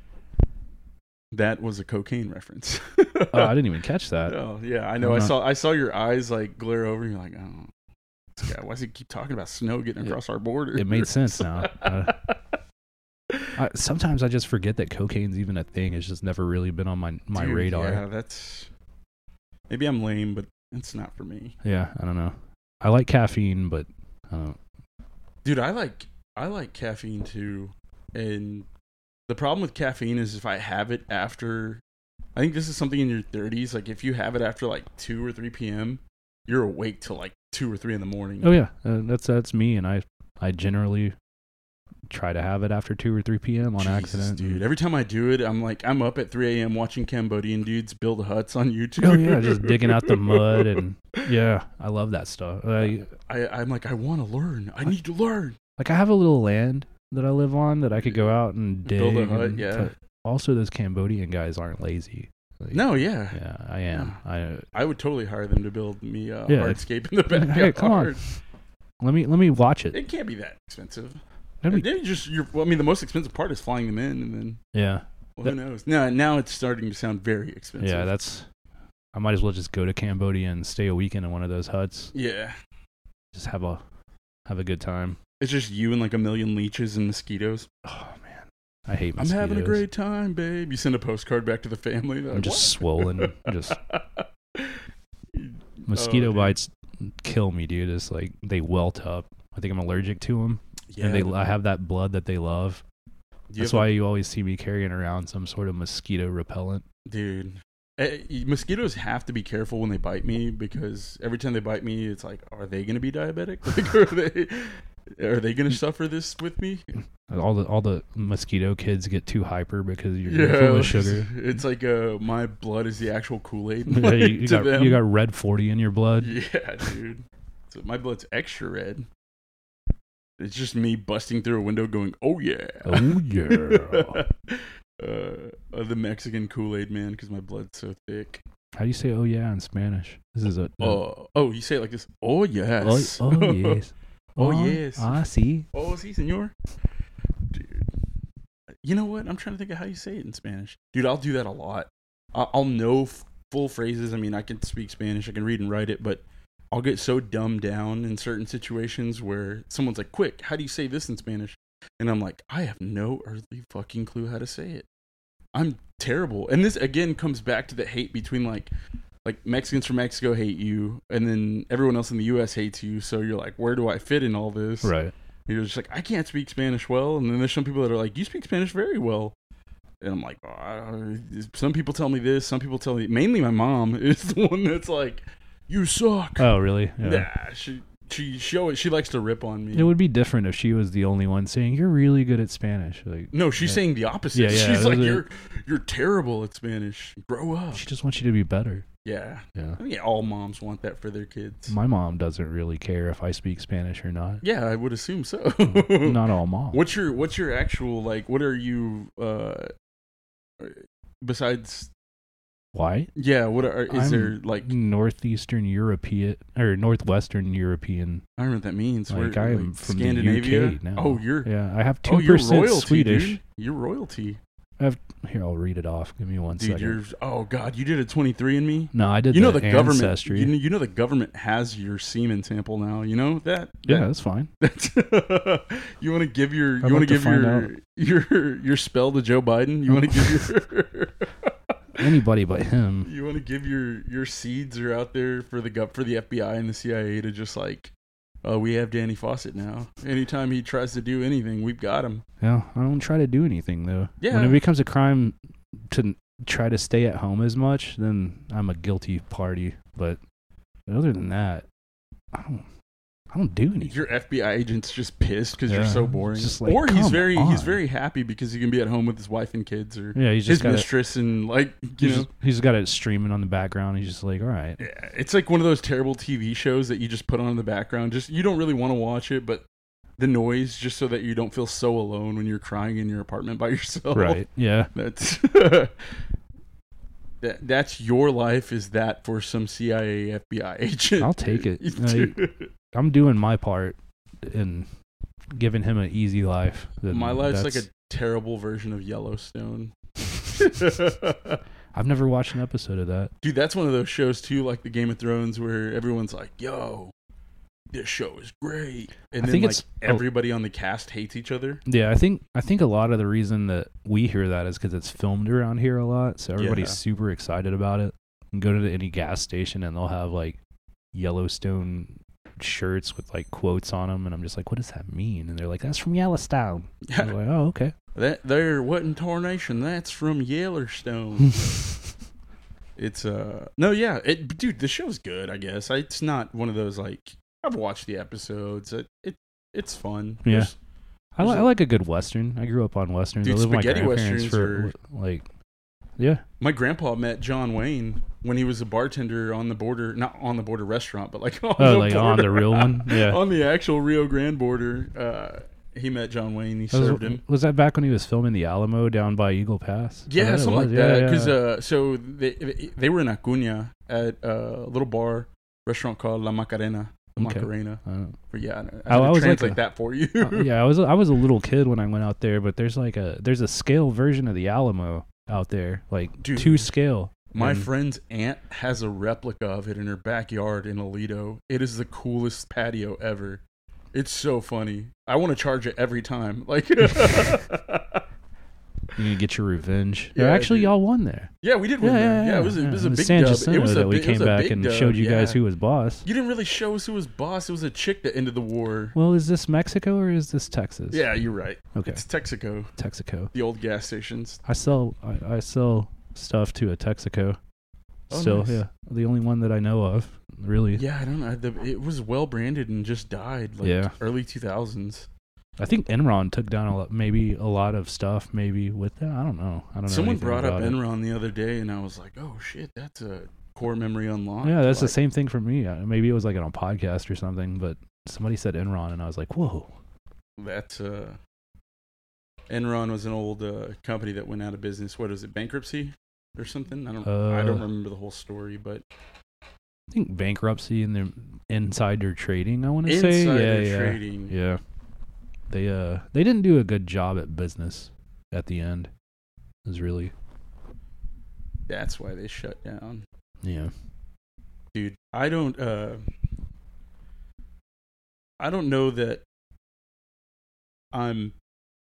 That was a cocaine reference. Oh, I didn't even catch that. Oh yeah, I know. I'm I not- saw I saw your eyes like glare over. And you're like, oh, this guy. Why does he keep talking about snow getting It- across our border? It made sense now. Uh, I, sometimes I just forget that cocaine's even a thing. It's just never really been on my my Dude, radar. Yeah, that's maybe I'm lame, but it's not for me. Yeah, I don't know. I like caffeine, but I don't. Dude, I like I like caffeine too, and the problem with caffeine is if I have it after, I think this is something in your thirties. Like if you have it after like two or three p.m., you're awake till like two or three in the morning. Oh yeah, uh, that's that's me, and I I generally try to have it after two or three p.m. on Jesus, accident. dude. Every time I do it, I'm like I'm up at three a.m. watching Cambodian dudes build huts on YouTube. Oh yeah, just digging out the mud and yeah, I love that stuff. I, I I'm like I want to learn. I need to learn. like I have a little land that I live on that I could go out and dig. Build a hut, and- yeah. but also, those Cambodian guys aren't lazy. Like, No, yeah. Yeah, I am. I I would totally hire them to build me a Yeah. hardscape in the backyard. Hey, come on. let me let me watch it. It can't be that expensive. That'd be- They just you're, well, I mean, the most expensive part is flying them in, and then yeah, well, That- who knows? Now, now it's starting to sound very expensive. yeah. That's. I might as well just go to Cambodia and stay a weekend in one of those huts. yeah. Just have a have a good time. It's just you and like a million leeches and mosquitoes. Oh man, I hate I'm mosquitoes. having a great time, babe. You send a postcard back to the family. They're I'm like, just "What?" swollen. Just mosquito dude. bites kill me, dude. It's like they welt up. I think I'm allergic to them, Yeah, and they I have that blood that they love. you That's have a- why you always see me carrying around some sort of mosquito repellent. dude. Eh, mosquitoes have to be careful when they bite me because every time they bite me, it's like, are they going to be diabetic? Like, are they are they going to suffer this with me? All the all the mosquito kids get too hyper because you're Yeah, full of it's- sugar. It's like uh, my blood is the actual Kool-Aid. Yeah, you, you to got them. you got red forty in your blood. Yeah, dude. So my blood's extra red. It's just me busting through a window going, oh yeah. Oh yeah. uh, uh, the Mexican Kool-Aid man because my blood's so thick. How do you say "oh yeah" in Spanish? This is a. Oh, oh, you say it like this. Oh yes. Oh, oh yes. Oh, yes. Ah, see. Oh, sí, señor. Dude. You know what? I'm trying to think of how you say it in Spanish. Dude, I'll do that a lot. I'll, I'll know f- full phrases. I mean, I can speak Spanish. I can read and write it, but I'll get so dumbed down in certain situations where someone's like, quick, how do you say this in Spanish? And I'm like, I have no earthly fucking clue how to say it. I'm terrible. And this, again, comes back to the hate between, like, like Mexicans from Mexico hate you, and then everyone else in the U S hates you. So you're like, where do I fit in all this? Right. You're just like, I can't speak Spanish well. And then there's some people that are like, you speak Spanish very well. And I'm like, oh, I- some people tell me this. Some people tell me, mainly my mom is the one that's like, you suck. Oh, really? Yeah. Nah, she, she, she, always, she likes to rip on me. It would be different if she was the only one saying you're really good at Spanish. Like, no, she's yeah. saying the opposite. Yeah, yeah, she's like, those are- you're, you're terrible at Spanish. Grow up. she just wants you to be better. Yeah. Yeah. I mean, all moms want that for their kids. My mom doesn't really care if I speak Spanish or not. Yeah, I would assume so. Not all moms. What's your what's your actual like? What are you uh besides? Why? Yeah, what are is I'm there like? Northeastern European or Northwestern European? I don't know what that means. Like Where- I'm like from Scandinavia. the U K now. Oh, you're Yeah, I have oh two you're percent royalty, Swedish. dude. You're royalty, Here, I'll read it off. Give me one dude. second. You're oh god, you did a twenty-three and me. No, I did. You know the, the government. ancestry. You know, you know the government has your semen sample now. You know that. yeah, that's fine. That's you want to give your I'd you want like to to give find your your your spell to Joe Biden. You want to give your Anybody but him. you want to give your your seeds are out there for the gov for the F B I and the C I A to just like, oh, we have Danny Fawcett now. Anytime he tries to do anything, we've got him. Yeah, I don't try to do anything though. Yeah. When it becomes a crime to n- try to stay at home as much, then I'm a guilty party. But other than that, I don't. I don't do anything. Your F B I agent's just pissed because you're Yeah, so boring. it's just like, or he's come very he's on. very happy because he can be at home with his wife and kids or Yeah, he's his just got it. mistress and like you He's know. just, he's got it streaming on the background. He's just like, all right. Yeah, it's like one of those terrible T V shows that you just put on in the background. Just you don't really want to watch it, but the noise just so that you don't feel so alone when you're crying in your apartment by yourself. Right. Yeah. That's that. That's your life. Is that for some C I A F B I agent? I'll take it. Dude. I'm doing my part in giving him an easy life. My life's like a terrible version of Yellowstone. I've never watched an episode of that. Dude, that's one of those shows too, like the Game of Thrones, where everyone's like, yo, this show is great. And I then think like it's everybody on the cast hates each other. Yeah, I think I think a lot of the reason that we hear that is because it's filmed around here a lot, so everybody's Yeah. super excited about it. And go to any gas station and they'll have like Yellowstone shirts with like quotes on them, and I'm just like, what does that mean? And they're like, that's from Yellowstone. Yeah. I'm like, oh, okay. That there wasn't tarnation. That's from Yellowstone. It's uh no, yeah, it, dude. The show's good. I guess I, it's not one of those like I've watched the episodes. It, it it's fun. Yeah. There's- I, li- there's I a- like a good Western. I grew up on Westerns. Dude, I lived with my spaghetti grandparents Westerns for like, yeah. My grandpa met John Wayne when he was a bartender on the border, not on the border restaurant, but like on Oh, the like border. on the real one? Yeah. On the actual Rio Grande border. Uh, he met John Wayne. He Was, served him. was that back when he was filming the Alamo down by Eagle Pass? Is Yeah, that what it something like was? that. Yeah, Because yeah. uh, so they they were in Acuña at a little bar restaurant called La Macarena. La Okay. Macarena. Uh, But yeah, I, I- I, I was like translate a- that for you. Uh, yeah, I was I was a little kid when I went out there, but there's like a there's a scale version of the Alamo out there, like Dude. to scale. My And- friend's aunt has a replica of it in her backyard in Aledo. It is the coolest patio ever. It's so funny. I want to charge it every time. Like, You need to get your revenge. Yeah, Yeah, actually, dude. y'all won there. yeah, we did win Yeah, there. yeah, Yeah, it was a, it was a It big San dub. Jacinto It was a that we big- it was came a back big and dub, showed you guys yeah. who was boss. You didn't really show us who was boss. It was a chick that ended the war. Well, is this Mexico or is this Texas? Yeah, you're right. Okay. It's Texaco, Texaco. the old gas stations. I sell I, I sell stuff to a Texaco. Oh, Still, nice. yeah, the only one that I know of, really. Yeah, I don't know. The, it was well branded and just died. Like Yeah. early two thousands. I think Enron took down a lot, maybe a lot of stuff, maybe with that. I don't know. I don't know. Someone anything brought up about it. Enron the other day, and I was like, "Oh shit, that's a core memory unlocked." Yeah, that's the Like, same thing for me. Uh, Maybe it was like on a podcast or something, but somebody said Enron, and I was like, whoa. That's uh, Enron was an old uh, company that went out of business. What is it, bankruptcy or something? I don't. I don't Uh, remember the whole story, but I think bankruptcy and their insider trading. I want to say, insider yeah, yeah, trading. yeah. They uh, they didn't do a good job at business at the end. It was really, That's why they shut down, yeah. dude. I don't. Uh, I don't know that I'm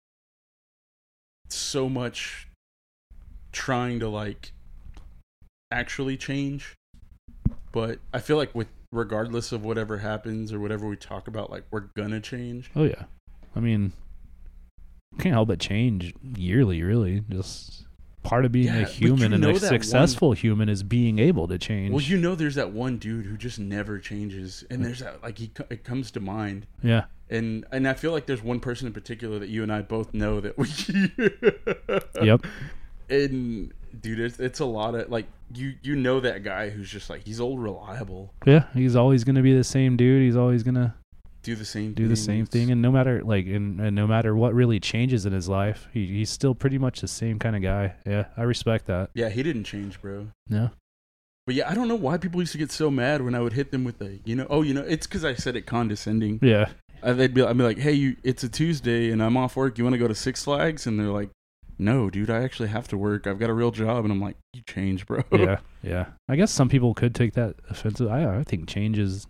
so much trying to like actually change, but I feel like with regardless of whatever happens or whatever we talk about, like we're gonna change. Oh yeah. I mean, can't help but change yearly. Really, just part of being Yeah, a but human you and know a that one- successful human is being able to change. Well, you know, there's that one dude who just never changes, and there's that like he co- it comes to mind, yeah. and and I feel like there's one person in particular that you and I both know that we. Yep. And dude, it's, it's a lot of like you you know that guy who's just like he's old reliable, Yeah. He's always gonna be the same dude. He's always gonna do the same do the same thing, and no matter like and, and no matter what really changes in his life, he he's still pretty much the same kind of guy. Yeah, I respect that. Yeah, he didn't change, bro. Yeah. But yeah, I don't know why people used to get so mad when I would hit them with the, you know, oh, you know, it's because I said it condescending. Yeah. Uh, they'd be, I'd be like, hey, you, it's a Tuesday and I'm off work. You want to go to Six Flags? And they're like, no, dude, I actually have to work. I've got a real job. And I'm like, you change, bro. Yeah. Yeah. I guess some people could take that offensive. I I think change is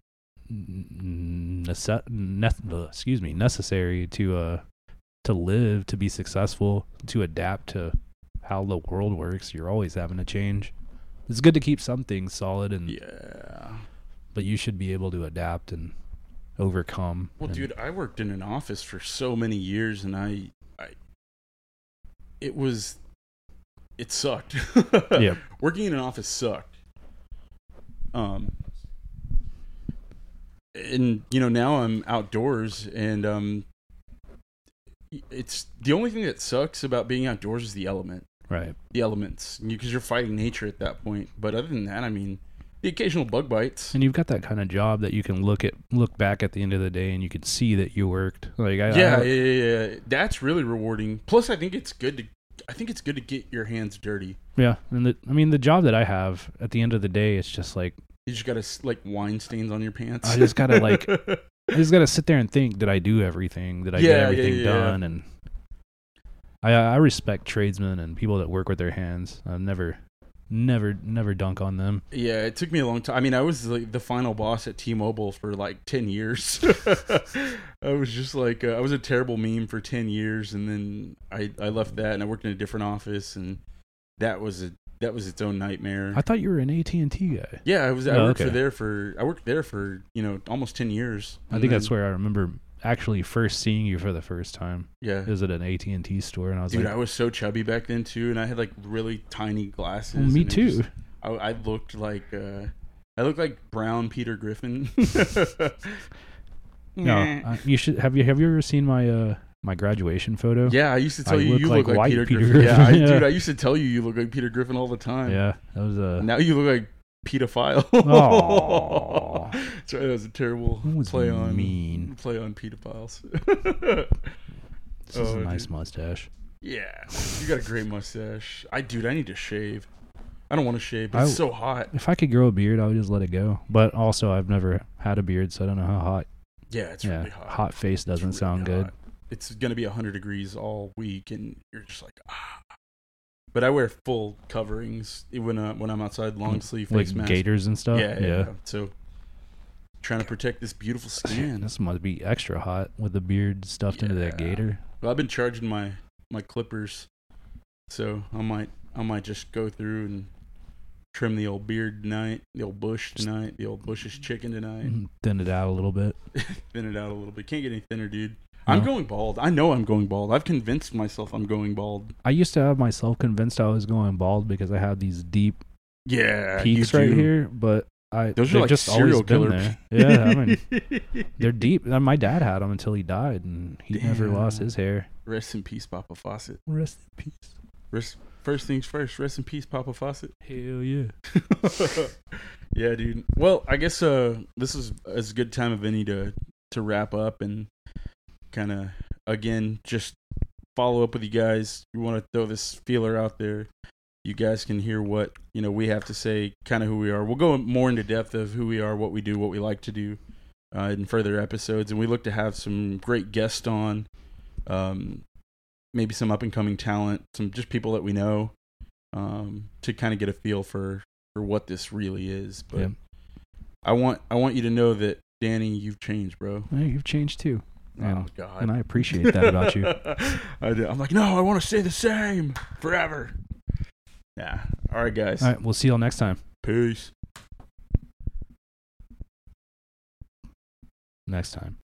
nece- neth- uh, excuse me necessary to uh to live, to be successful, to adapt to how the world works. You're always having to change. It's good to keep some things solid, and Yeah. but you should be able to adapt and overcome. Well, and- dude, I worked in an office for so many years and I, I, it was, it sucked. Yeah. Working in an office sucked. Um, and you know, now I'm outdoors and, um, it's the only thing that sucks about being outdoors is the element, right. the elements, because you're fighting nature at that point. But other than that, I mean, the occasional bug bites. And you've got that kind of job that you can look at, look back at the end of the day, and you can see that you worked. Like, I, Yeah, I, yeah, yeah, yeah. That's really rewarding. Plus, I think it's good to, I think it's good to get your hands dirty. yeah. And the, I mean, the job that I have at the end of the day, it's just like You just gotta like wine stains on your pants. I just gotta like I just gotta sit there and think, did I do everything? Did I Yeah, get yeah, everything yeah. done? And I I respect tradesmen and people that work with their hands. I've never, never, never dunk on them. Yeah, it took me a long time. I mean, I was like the final boss at T-Mobile for like ten years. I was just like, uh, I was a terrible meme for ten years, and then I, I left that and I worked in a different office, and that was a that was its own nightmare. I thought you were an A T and T guy. yeah, I was. I Oh, worked okay. for there for I worked there for you know almost ten years. I and think that's then- where I remember actually first seeing you for the first time. Yeah, It was at an A T and T store, and I was dude, like, I was so chubby back then too, and I had like really tiny glasses. well, me and it too. just- I, I looked like uh, I looked like brown Peter Griffin. No, I, you should have you have you ever seen my uh my graduation photo? Yeah, I used to tell I you look you like look like white Peter, Peter Griffin. Yeah, I, Griffin, yeah. dude, I used to tell you you look like Peter Griffin all the time. Yeah, that was a. Now you look like pedophile. Aw. That's right. That was a terrible That was play on mean. play on pedophiles. This is Oh, a nice dude. mustache. Yeah, you got a great mustache. I dude, I need to shave. I don't want to shave, but it's I- so hot. If I could grow a beard, I would just let it go. But also, I've never had a beard, so I don't know how hot. Yeah, it's yeah, really hot. hot face It's doesn't really sound good. hot. It's gonna be one hundred degrees all week, and you're just like ah. But I wear full coverings when uh, when I'm outside, long sleeve face Like mask. gaiters and stuff. Yeah, yeah, yeah. So trying to protect this beautiful skin. This must be extra hot with the beard stuffed into that Yeah. gator. Well, I've been charging my my clippers, so I might I might just go through and trim the old beard tonight, the old bush tonight, the old bush's chicken tonight. Mm, Thin it out a little bit. Thin it out a little bit. Can't get any thinner, dude. I'm No. going bald. I know I'm going bald. I've convinced myself I'm going bald. I used to have myself convinced I was going bald because I had these deep Yeah, peaks you right do. here, but I Those they've are like just serial always been killer. there. Yeah, I mean they're deep. And my dad had them until he died, and he never lost Damn. his hair. Rest in peace, Papa Fawcett. Rest in peace. Rest, first things first. Rest in peace, Papa Fawcett. Hell yeah. Yeah, dude. Well, I guess uh, this is as good time of any to to wrap up and kind of again just follow up with you guys. We want to throw this feeler out there. You guys can hear what you know we have to say, kind of who we are. We'll go more into depth of who we are, what we do, what we like to do uh, in further episodes, and we look to have some great guests on. Um, maybe some up and coming talent, some just people that we know, um, to kind of get a feel for, for what this really is. But Yep. I want I want you to know that Danny, you've changed, bro. Hey, you've changed too. Oh And, God, and I appreciate that about you. I do. I'm like, no, I want to stay the same forever. Yeah. All right, guys. All right, we'll see y'all next time. Peace. Next time.